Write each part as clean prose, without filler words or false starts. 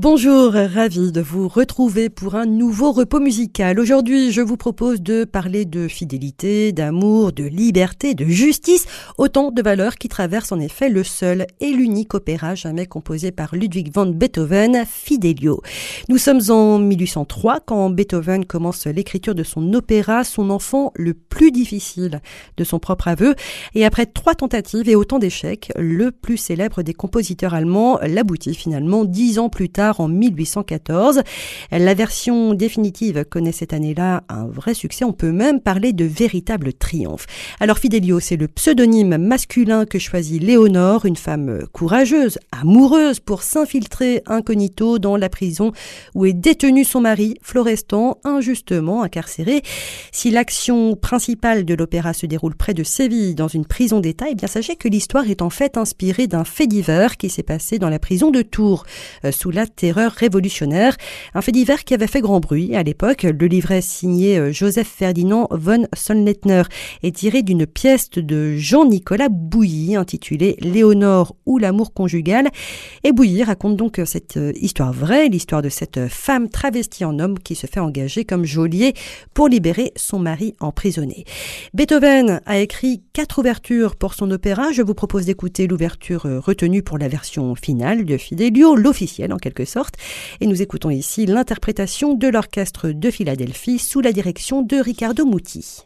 Bonjour, ravi de vous retrouver pour un nouveau repos musical. Aujourd'hui, je vous propose de parler de fidélité, d'amour, de liberté, de justice, autant de valeurs qui traversent en effet le seul et l'unique opéra jamais composé par Ludwig van Beethoven, Fidelio. Nous sommes en 1803 quand Beethoven commence l'écriture de son opéra, son enfant le plus difficile de son propre aveu. Et après 3 tentatives et autant d'échecs, le plus célèbre des compositeurs allemands l'aboutit finalement 10 ans plus tard en 1814. La version définitive connaît cette année-là un vrai succès, on peut même parler de véritable triomphe. Alors Fidelio, c'est le pseudonyme masculin que choisit Léonore, une femme courageuse, amoureuse pour s'infiltrer incognito dans la prison où est détenu son mari, Florestan, injustement incarcéré. Si l'action principale de l'opéra se déroule près de Séville, dans une prison d'État, eh bien sachez que l'histoire est en fait inspirée d'un fait divers qui s'est passé dans la prison de Tours, sous la terreur révolutionnaire. Un fait divers qui avait fait grand bruit à l'époque. Le livret signé Joseph Ferdinand von Sonnleitner est tiré d'une pièce de Jean-Nicolas Bouilly intitulée Léonore ou l'amour conjugal. Et Bouilly raconte donc cette histoire vraie, l'histoire de cette femme travestie en homme qui se fait engager comme geôlier pour libérer son mari emprisonné. Beethoven a écrit 4 ouvertures pour son opéra. Je vous propose d'écouter l'ouverture retenue pour la version finale de Fidelio, l'officielle en quelque sorte. Et nous écoutons ici l'interprétation de l'orchestre de Philadelphie sous la direction de Riccardo Muti.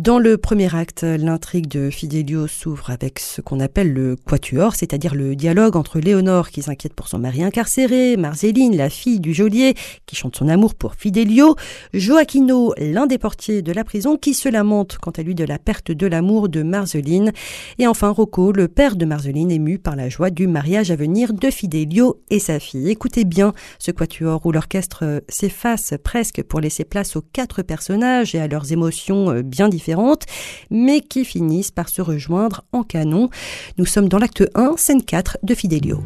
Dans le premier acte, l'intrigue de Fidelio s'ouvre avec ce qu'on appelle le quatuor, c'est-à-dire le dialogue entre Léonore qui s'inquiète pour son mari incarcéré, Marcéline, la fille du geôlier qui chante son amour pour Fidelio, Joachino, l'un des portiers de la prison qui se lamente quant à lui de la perte de l'amour de Marceline, et enfin Rocco, le père de Marceline, ému par la joie du mariage à venir de Fidelio et sa fille. Écoutez bien ce quatuor où l'orchestre s'efface presque pour laisser place aux 4 personnages et à leurs émotions bien différentes, mais qui finissent par se rejoindre en canon. Nous sommes dans l'acte 1, scène 4 de Fidelio.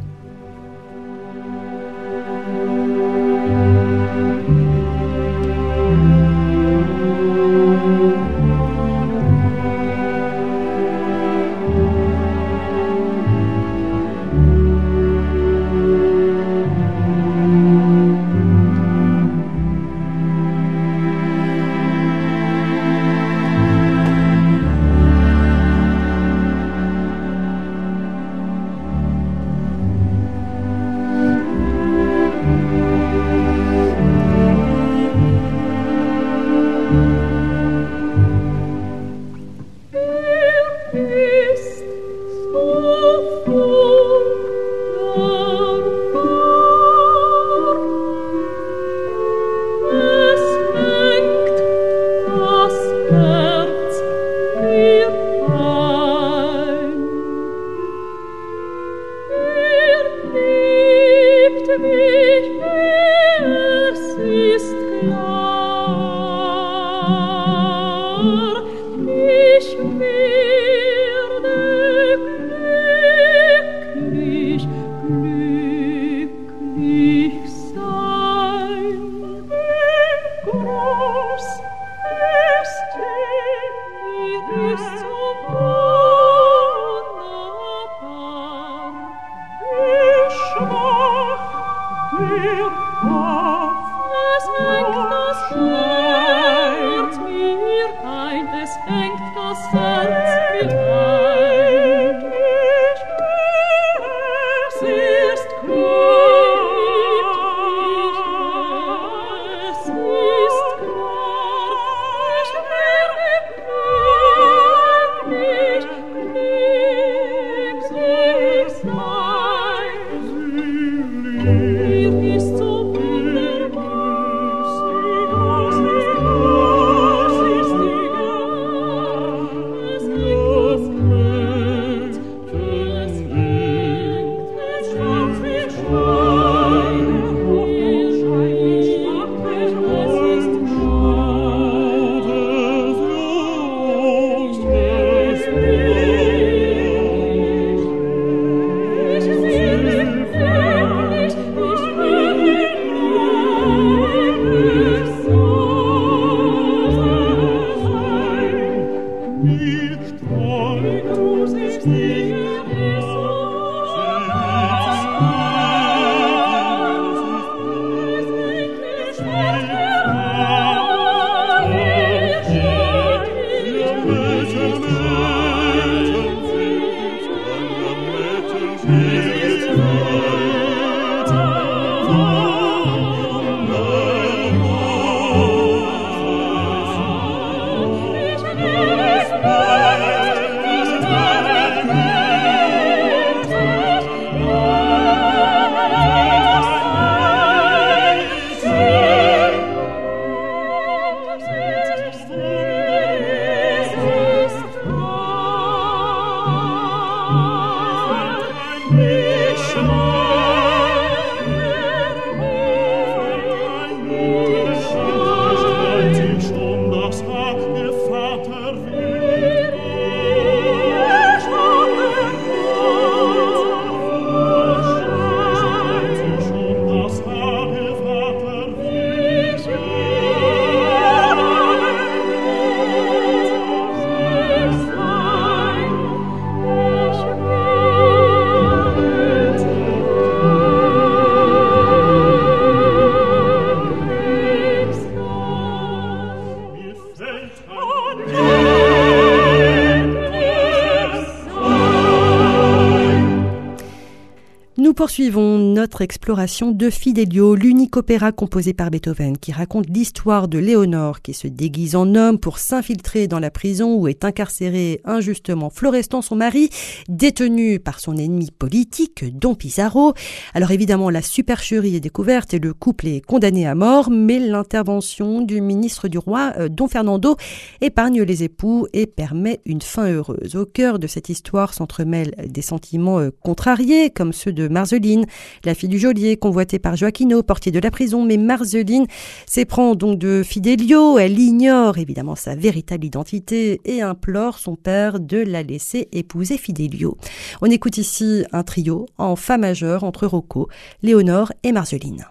poursuivons notre exploration de Fidelio, l'unique opéra composé par Beethoven qui raconte l'histoire de Léonore qui se déguise en homme pour s'infiltrer dans la prison où est incarcéré injustement Florestan, son mari, détenu par son ennemi politique, Don Pizarro. Alors évidemment, la supercherie est découverte et le couple est condamné à mort, mais l'intervention du ministre du roi, Don Fernando, épargne les époux et permet une fin heureuse. Au cœur de cette histoire s'entremêlent des sentiments contrariés, comme ceux de Marceline, la fille du geôlier, convoitée par Joachino, portier de la prison. Mais Marceline s'éprend donc de Fidelio, elle ignore évidemment sa véritable identité et implore son père de la laisser épouser Fidelio. On écoute ici un trio en fa majeur entre Rocco, Léonore et Marceline.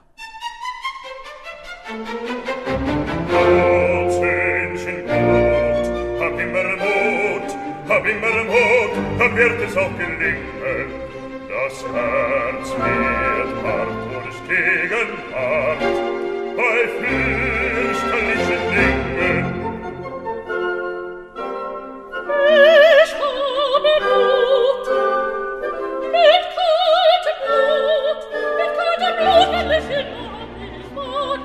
Dann wird es auch gelingen. Das Herz wird hart durch Gegenwart bei fürchterlichen Dingen. Ich habe Blut, mit kaltem Blut, will ich in mich fahren.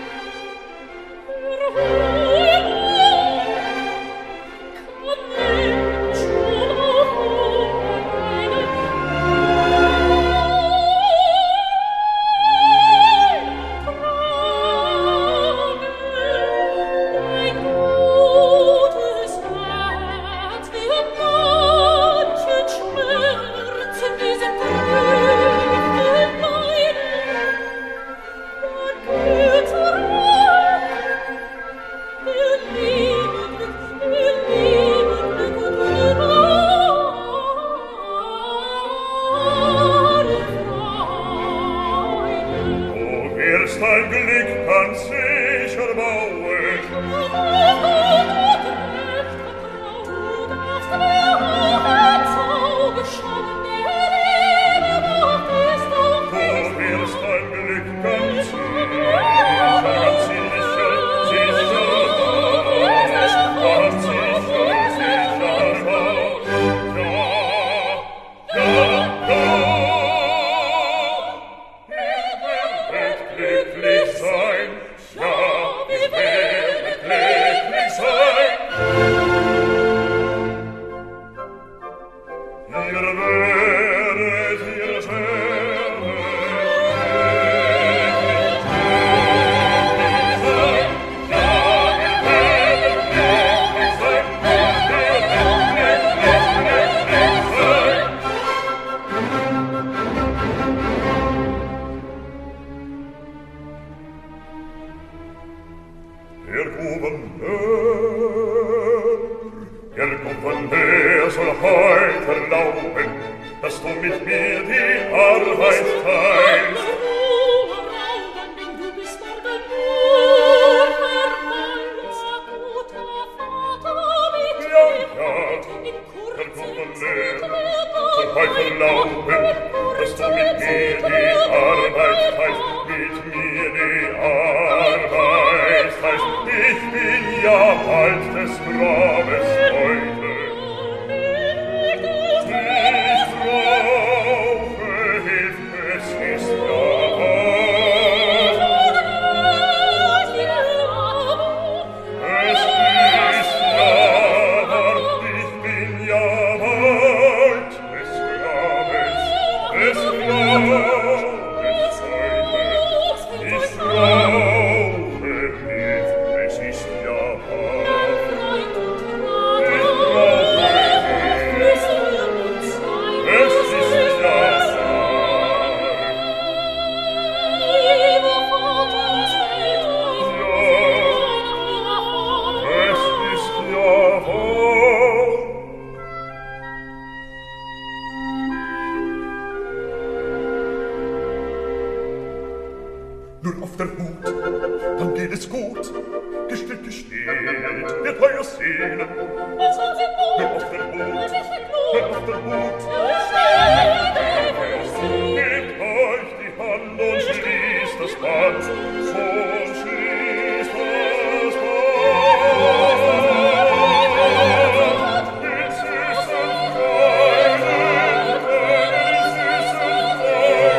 Nur auf der Hut, dann geht es gut. Gestillt, wird euer Sehnen. Nur auf der Hut, Gebt euch die Hand und schließt das Band. So schließt das Band. Mit süßen Freuden, mit süßen Freuden.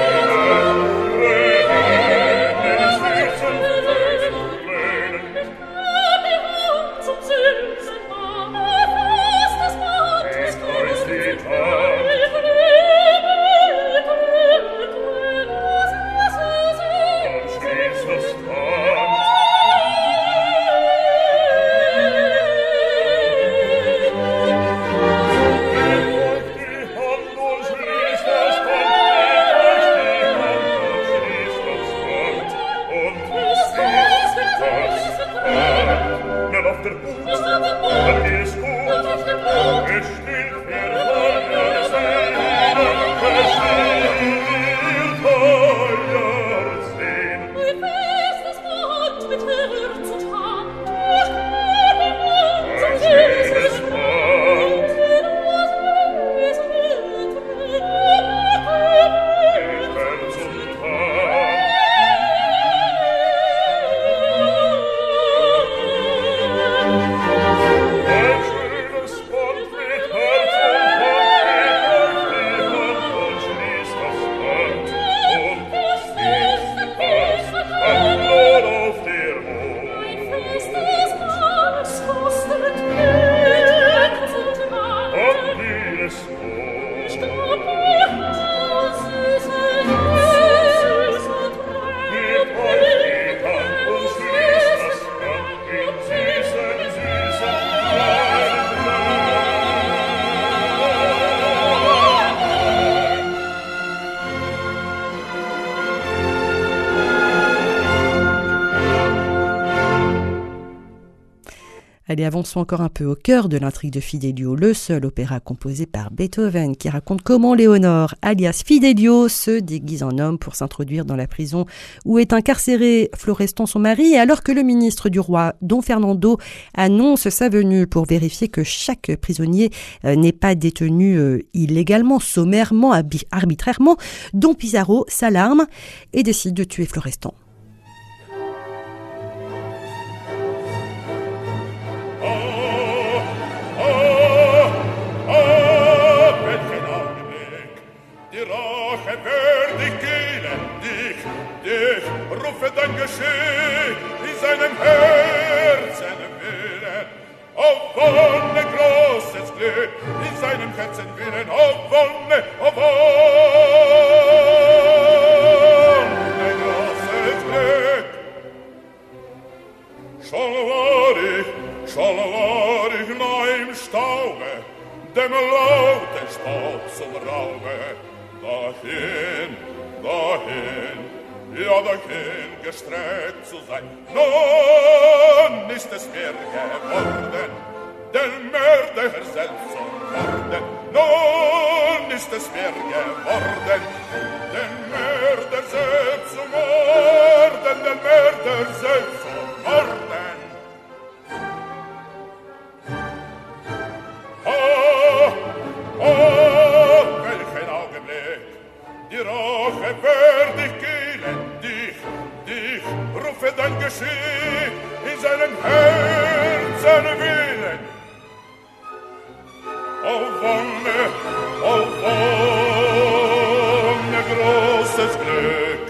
Allez, avançons encore un peu au cœur de l'intrigue de Fidelio, le seul opéra composé par Beethoven qui raconte comment Léonore, alias Fidelio, se déguise en homme pour s'introduire dans la prison où est incarcéré Florestan, son mari, alors que le ministre du roi, Don Fernando, annonce sa venue pour vérifier que chaque prisonnier n'est pas détenu illégalement, sommairement, arbitrairement. Don Pizarro s'alarme et décide de tuer Florestan. Rufe dein Geschick in seinem Herzen willen, auf Wonne großes Glück, in seinem Herzen willen, auf Wonne großes Glück. Schon war ich noch im Staube, dem lauten Spott zum Raube, dahin, ja, dahin gestreckt zu sein. Nun ist es mir geworden, der Mörder selbst zu morden. Nun ist es mir geworden, den Mörder selbst zu morden, den Mörder selbst zu morden. Oh, welchen Augenblick, die Rache werd ich gehen, dich, rufe dein Geschick in seinem Herzen willen. Oh Wonne, großes Glück,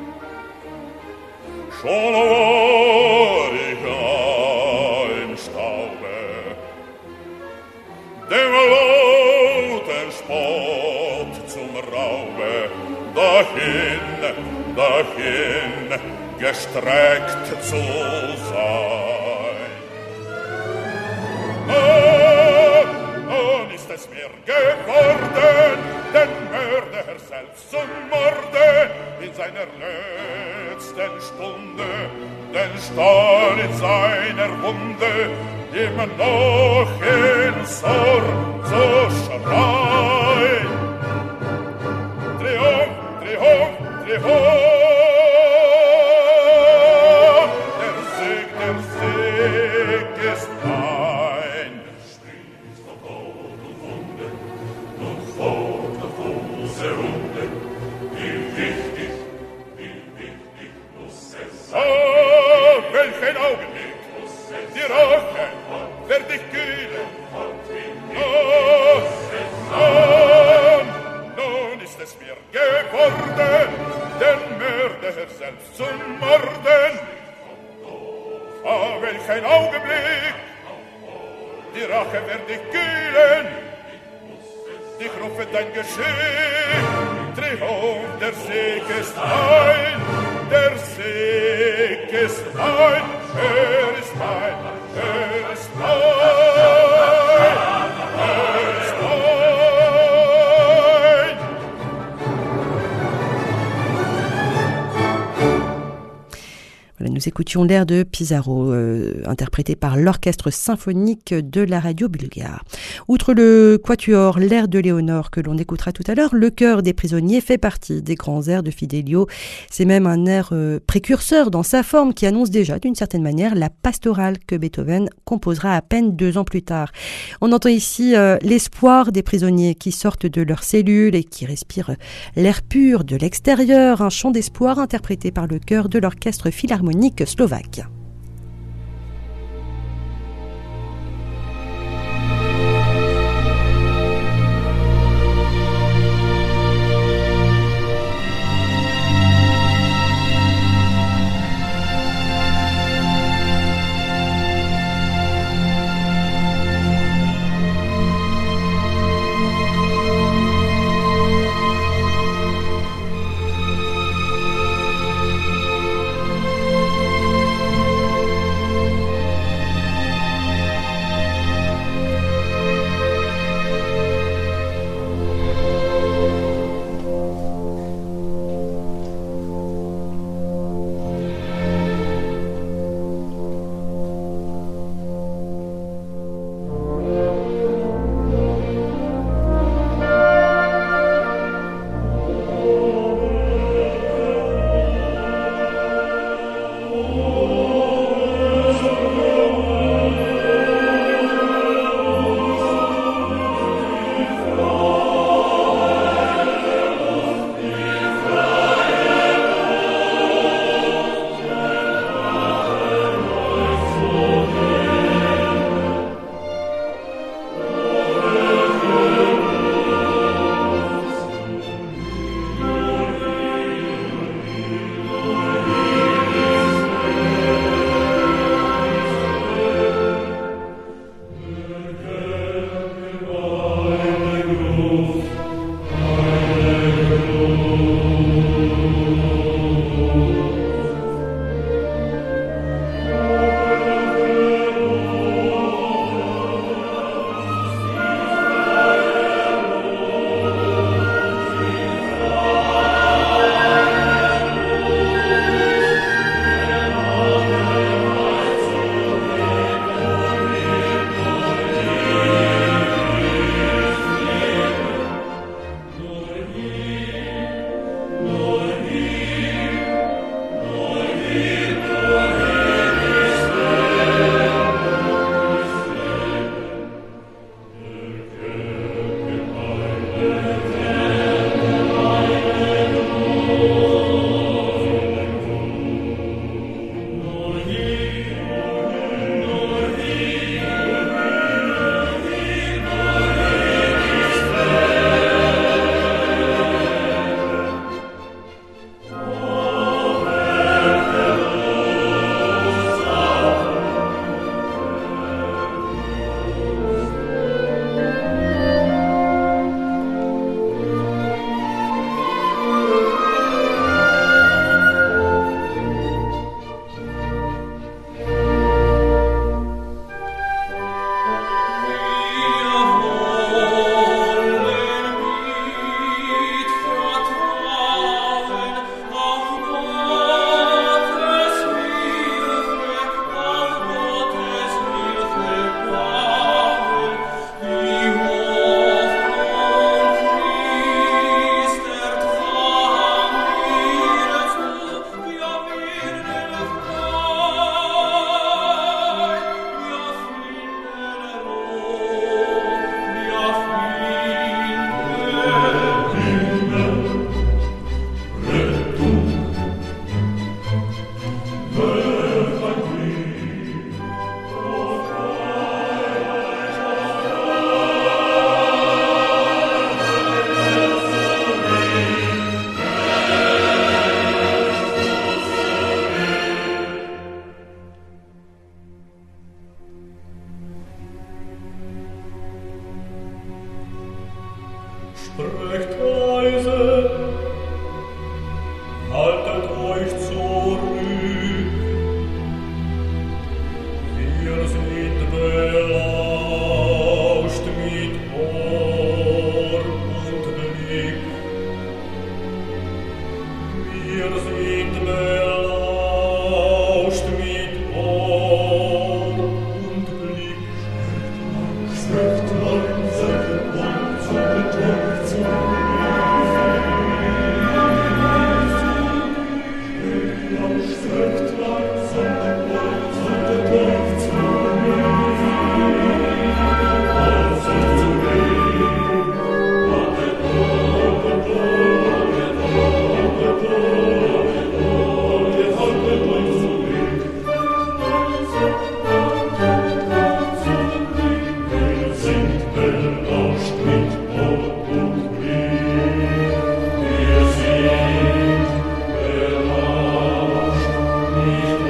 schon war ich im Staube, dem lauten Spott zum Raube, dahin gestreckt zu sein. Nun ist es mir geworden, den Mörder selbst zu morden, in seiner letzten Stunde, den Stahl in seiner Wunde, immer noch in Sorg zu schreien. Triumph, Triumph, Triumph, der Sieg ist mein. Sprießt auf Tod und Wunde, nun fort auf Hose Runde, wie wichtig muss es sein. Oh, welchen Augenblick, die Rache werd ich kühlen. Nun ist es mir geworden, den Mörder selbst zu morden. Oh, welchen Augenblick, die Rache werd ich kühlen. Ich rufe dein Geschick, Triumph, der Sieg ist mein, der Sieg ist mein, ist mein, ist mein. Une Nous écoutions l'air de Pizarro, interprété par l'orchestre symphonique de la radio bulgare. Outre le quatuor, l'air de Léonore que l'on écoutera tout à l'heure, le chœur des prisonniers fait partie des grands airs de Fidelio. C'est même un air précurseur dans sa forme qui annonce déjà d'une certaine manière la pastorale que Beethoven composera à peine 2 ans plus tard. On entend ici l'espoir des prisonniers qui sortent de leurs cellules et qui respirent l'air pur de l'extérieur, un chant d'espoir interprété par le chœur de l'orchestre philharmonique slovaque.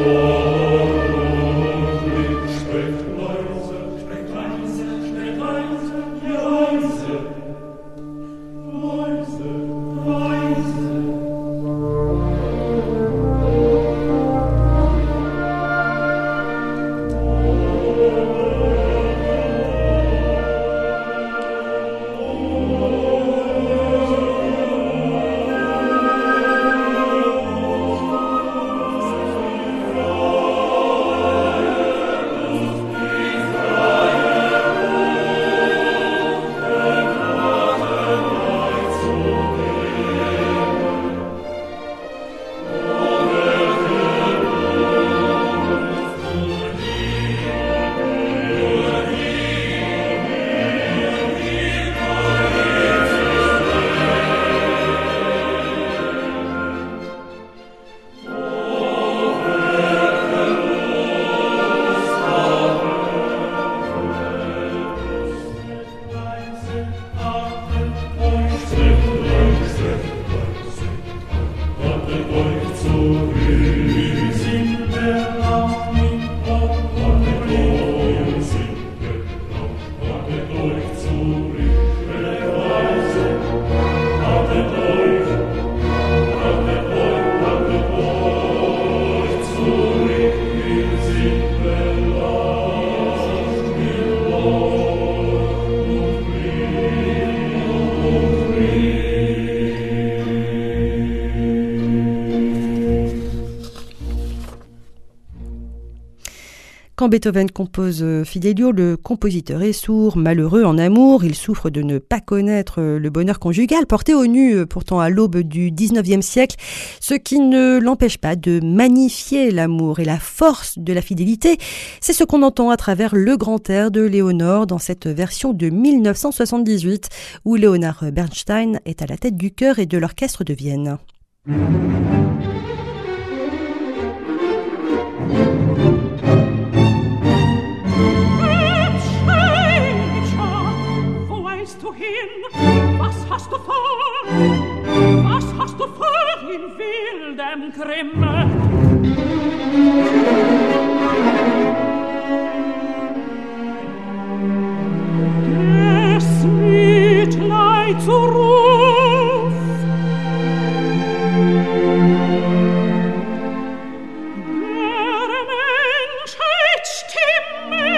Quand Beethoven compose Fidelio, le compositeur est sourd, malheureux en amour. Il souffre de ne pas connaître le bonheur conjugal, porté au nu pourtant à l'aube du 19e siècle, ce qui ne l'empêche pas de magnifier l'amour et la force de la fidélité. C'est ce qu'on entend à travers le grand air de Léonore dans cette version de 1978 où Leonard Bernstein est à la tête du chœur et de l'orchestre de Vienne. Was hast du vor? Was hast du vor in wildem Grimme? Des Mitleid zu Ruf, der Menschheit Stimme,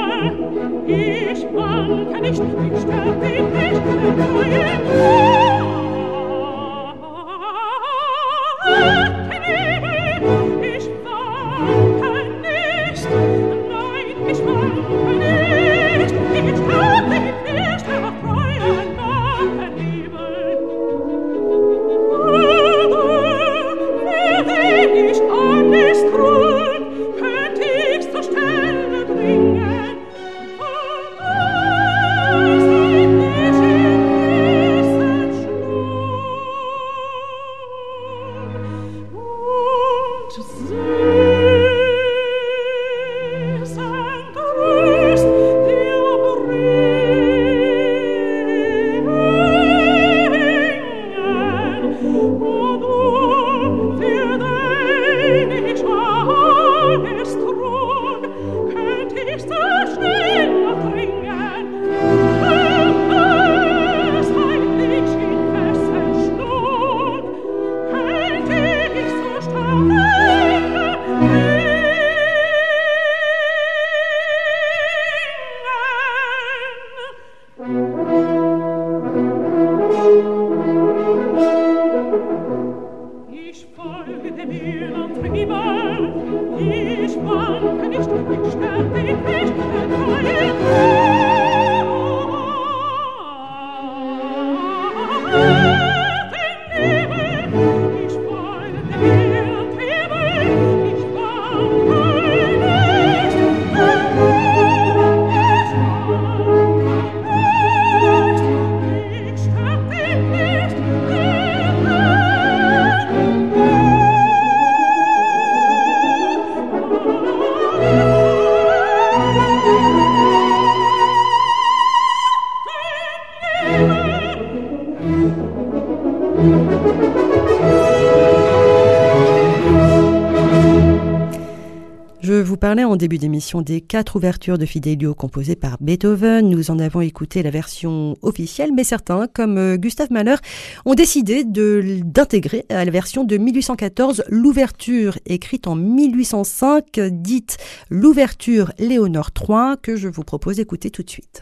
Ich wanke nicht, ich sterbe nicht, ich wanke nicht, nein, ich wanke nicht, ich sterbe nicht, aber freien Nachtennebel. Würde ich alles tun, könnt ich zur Stelle dringen, seid ich in Wissen schlug. Und süßen Trost dir bringen, o du für den ich alles trug, könnt ich so schnell bringen, seit ich in Fesseln schlug, könnt ich so stark ich folge dem Mühlen Triebel, ich wanke nicht, ich sterbe nicht, ich folge dem Mühlen Triebel, ich wanke nicht, ich sterbe nicht, Je vous parlais en début d'émission des 4 ouvertures de Fidelio composées par Beethoven. Nous en avons écouté la version officielle, mais certains, comme Gustav Mahler, ont décidé d'intégrer à la version de 1814 l'ouverture écrite en 1805, dite l'ouverture Léonore III, que je vous propose d'écouter tout de suite.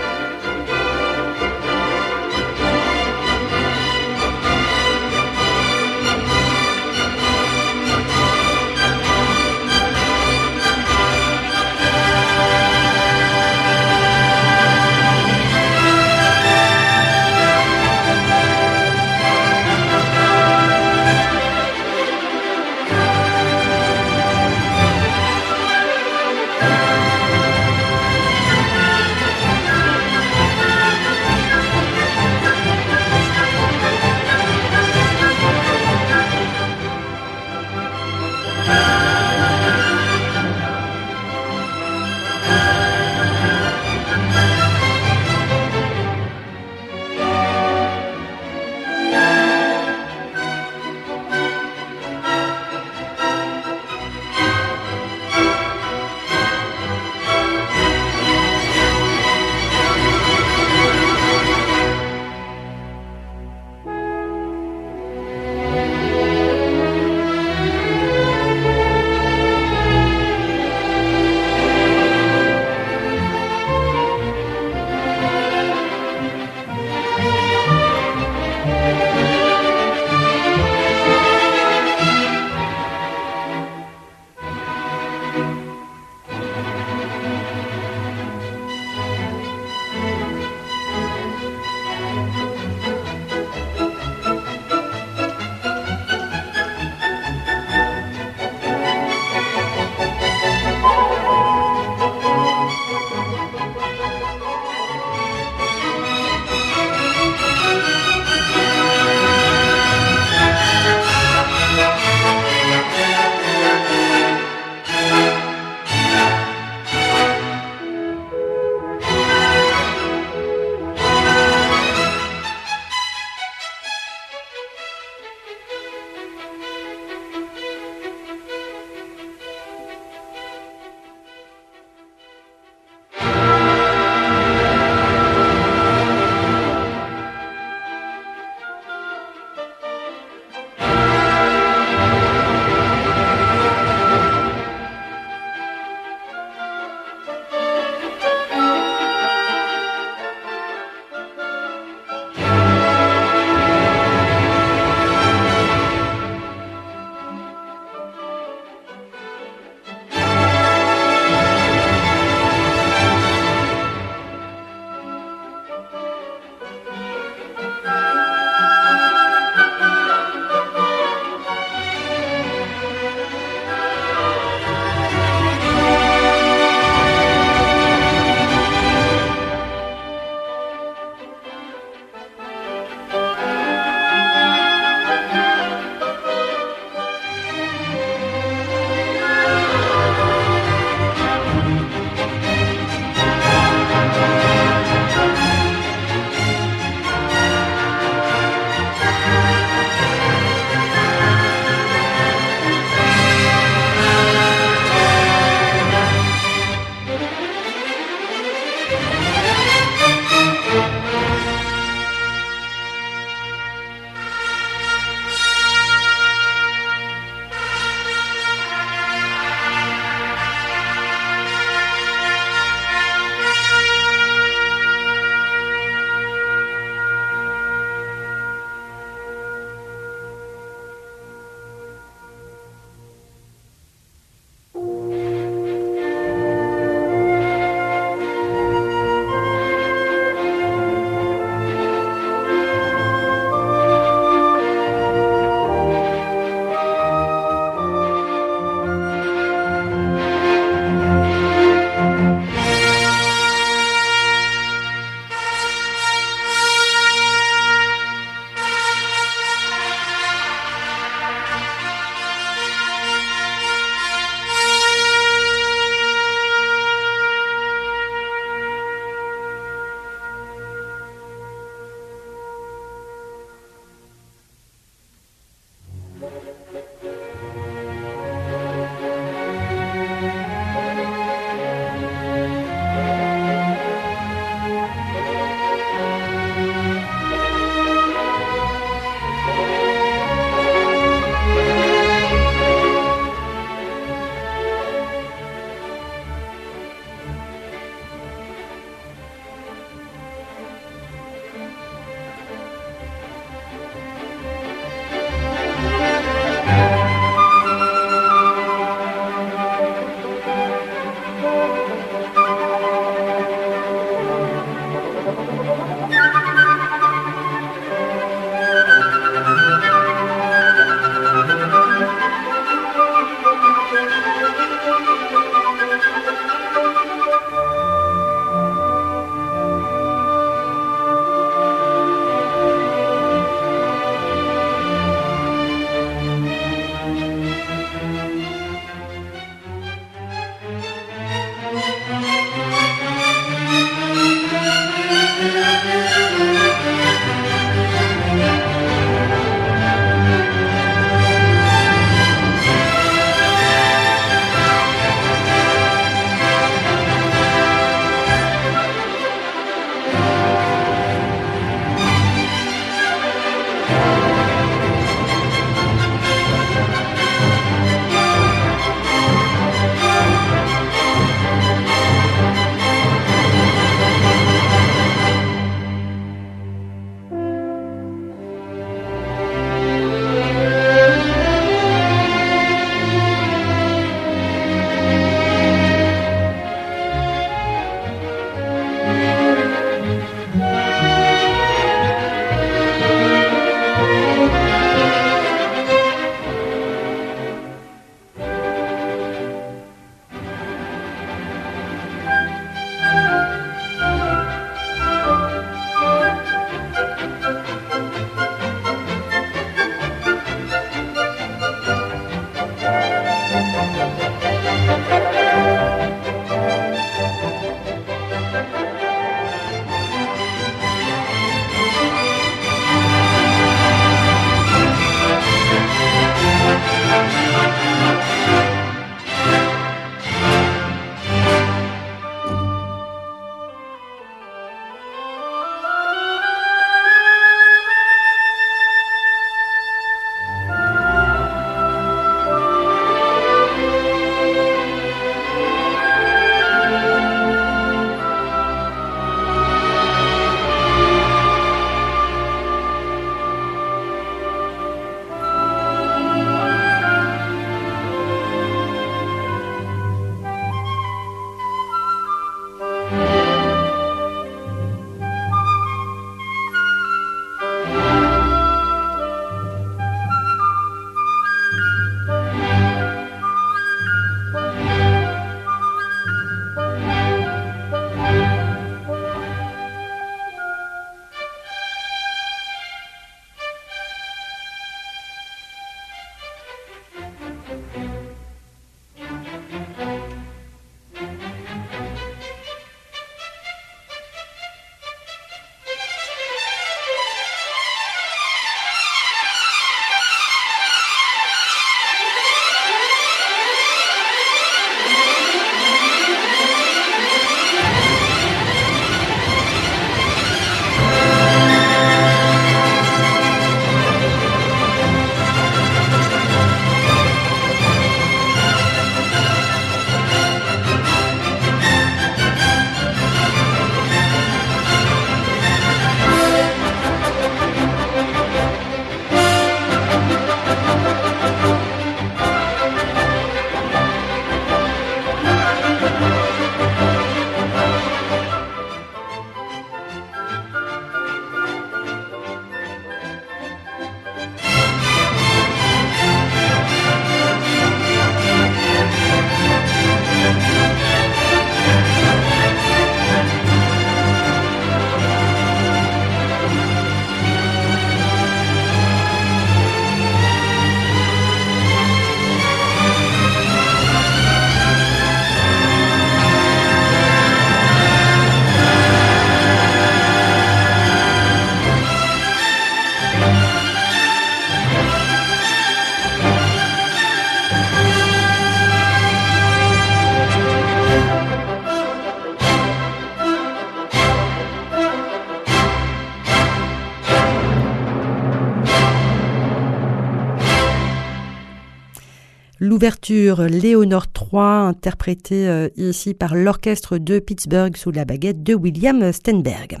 L'ouverture Léonore III, interprétée ici par l'orchestre de Pittsburgh sous la baguette de William Steinberg.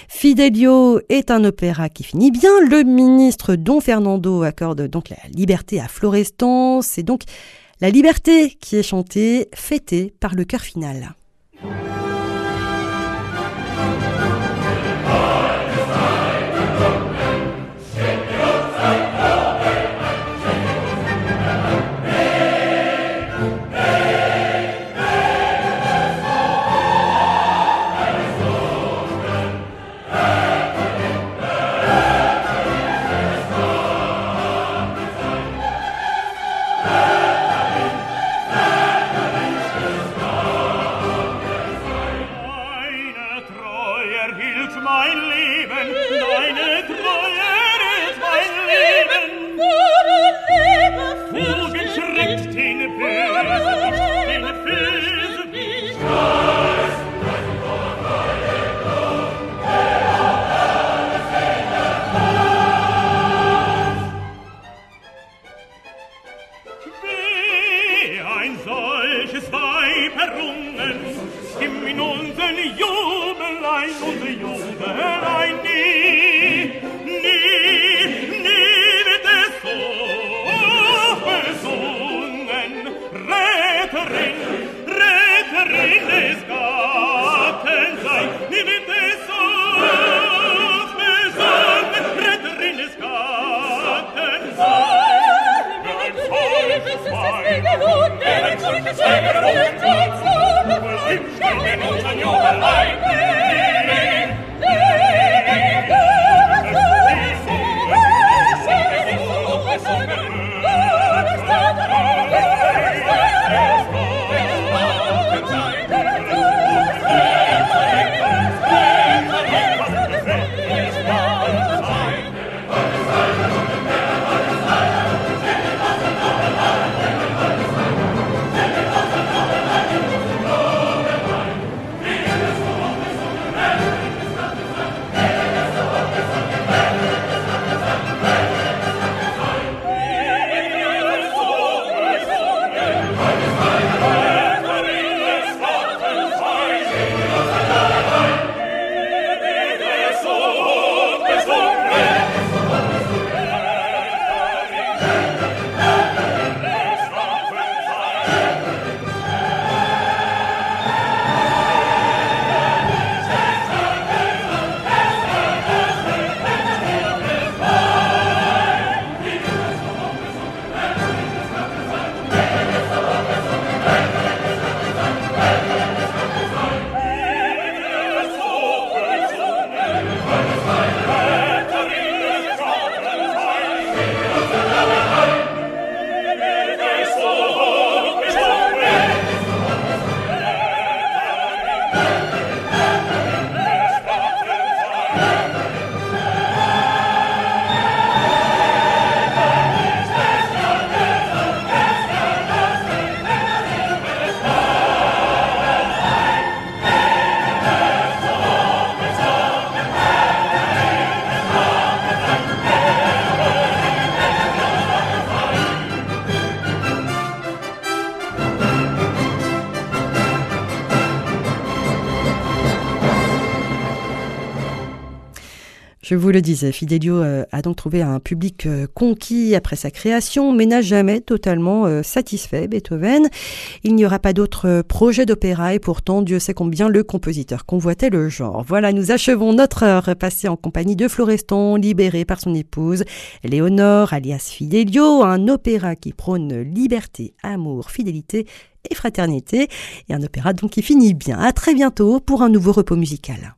Fidelio est un opéra qui finit bien. Le ministre Don Fernando accorde donc la liberté à Florestan. C'est donc la liberté qui est chantée, fêtée par le chœur final. Je vous le disais, Fidelio a donc trouvé un public conquis après sa création, mais n'a jamais totalement satisfait Beethoven. Il n'y aura pas d'autres projets d'opéra et pourtant, Dieu sait combien le compositeur convoitait le genre. Voilà, nous achevons notre heure passée en compagnie de Florestan, libéré par son épouse Léonore, alias Fidelio, un opéra qui prône liberté, amour, fidélité et fraternité, et un opéra donc qui finit bien. À très bientôt pour un nouveau repos musical.